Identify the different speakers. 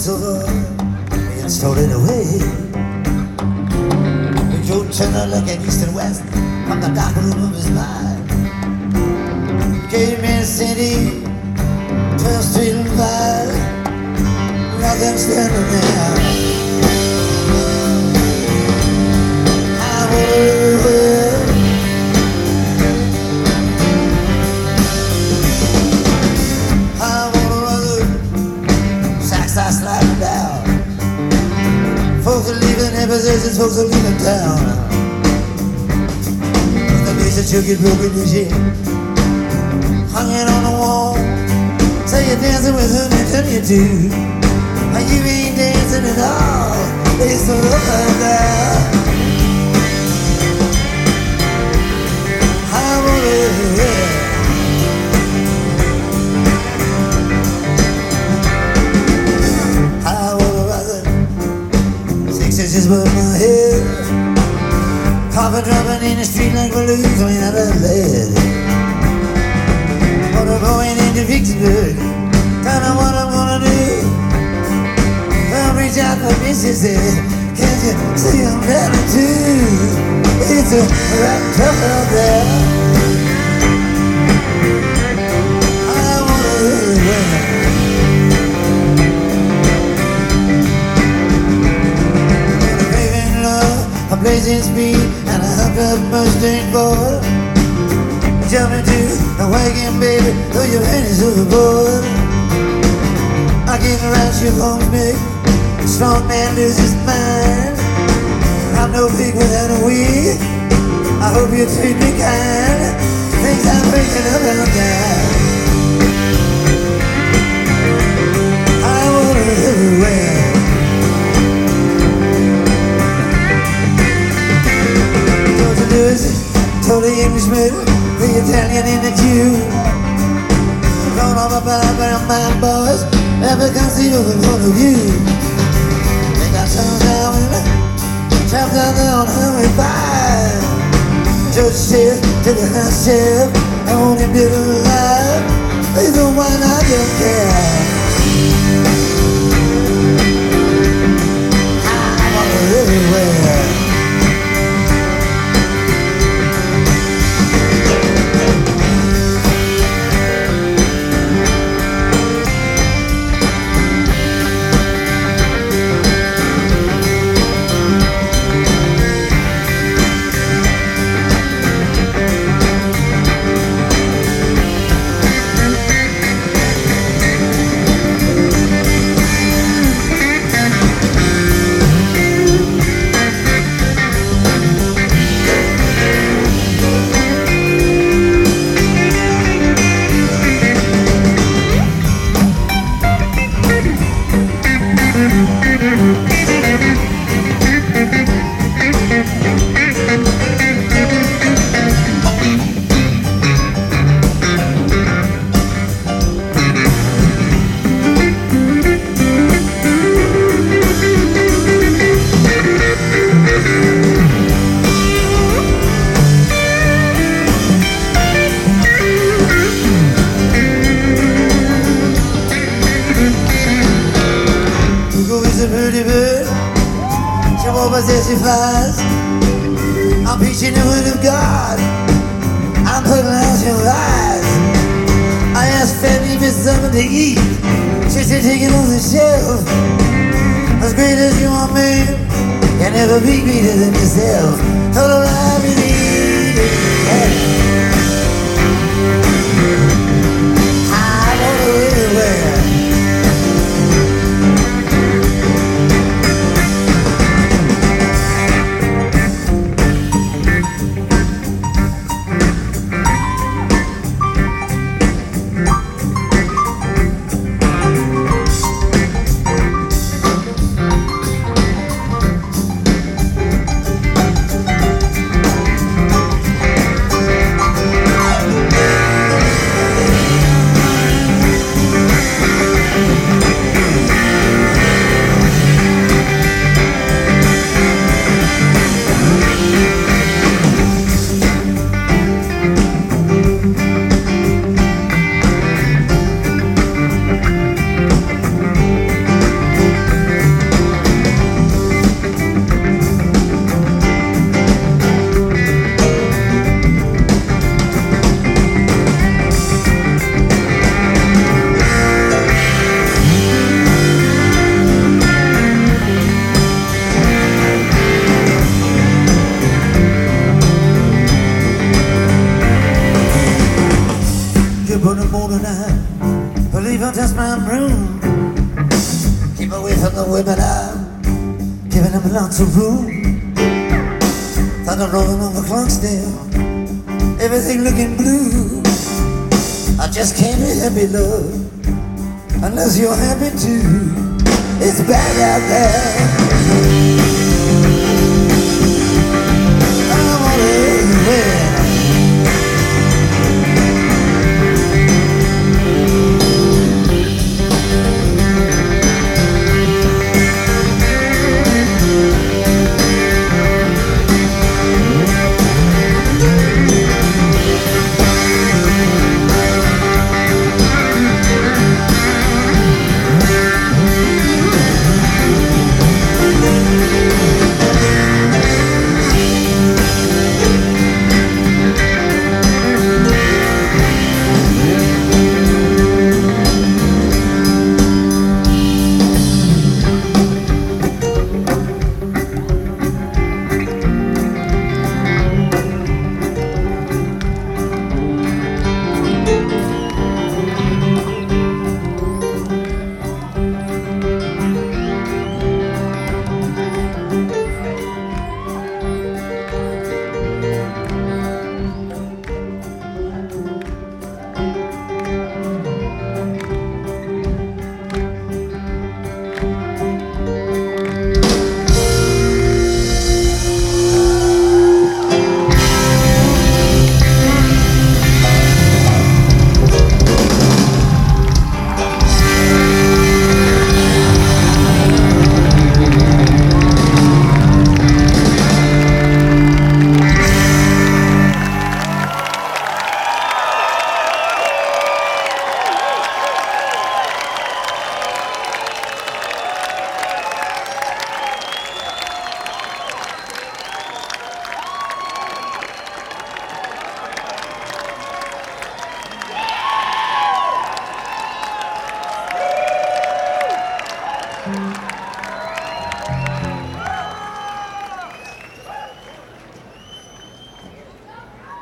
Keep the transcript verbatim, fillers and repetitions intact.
Speaker 1: silver and stole it away. Joe Turner looked at east and west from the dark room of his mind. Gave me a city, twelve street and five. Nothing standing there. I wanna live well. I wanna run the sacks are sliding down. Folks are leaving their possessions, folks are leaving town. The place that you get broken and shit, hanging on the wall. Say you're dancing with whom you turn you to. And you ain't dancing at all. They so look like that. I wanna live well. I wanna rise six inches above my head. Coffin dropping in the street like balloons made out of lead. Wanna go in into Vicksburg. Kinda what I wanna do. I'll reach out for missus said, can't you see I'm ready too? It's a rap tough out there. I wanna live well. I'm craving love, I'm blazing speed, and I hopped up Mustang board. Jump into a wagon, baby, throw your panties overboard. I get around your homes, baby. Strong man loses his mind. I'm no pig without a wig. I hope you treat me kind. Things I'm breaking up and down. I wanna live well. Georgia Lewis told the Englishman, the Italian in the queue. Don't know about my boys, never can see over one of you. Turn down and trap down there on Highway five. Judge said to the house sheriff, I want him dead or alive. They don't mind, I don't care. I wanna live well. She flies. I'm preaching the word of God. I'm putting out your eyes. I asked Fanny for something to eat. She said, take it on the shelf. As great as you are, man, can never be greater than yourself. Told her I believe it. I wanna live well. giving him lots of room. Thought I'm rolling on the Clonsdale, everything looking blue. I just can't be happy, love, unless you're happy too. It's bad out there.